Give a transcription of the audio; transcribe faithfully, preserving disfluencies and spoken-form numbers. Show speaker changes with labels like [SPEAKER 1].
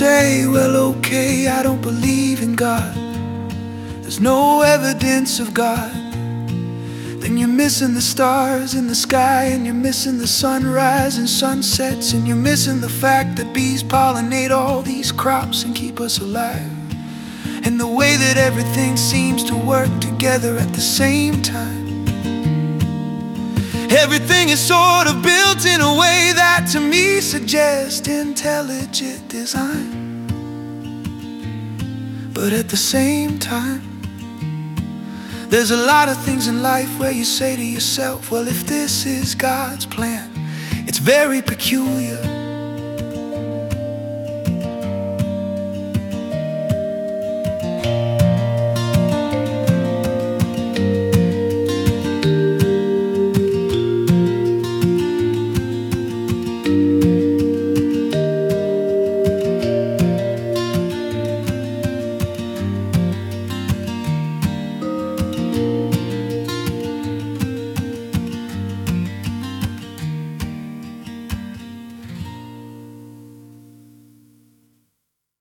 [SPEAKER 1] say, well, okay, I don't believe in God, there's no evidence of God, then you're missing the stars in the sky, and you're missing the sunrise and sunsets, and you're missing the fact that bees pollinate all these crops and keep us alive, and the way that everything seems to work together at the same time. Everything is sort of built in a way that to me suggests intelligent design. But at the same time, there's a lot of things in life where you say to yourself, well, if this is God's plan, it's very peculiar.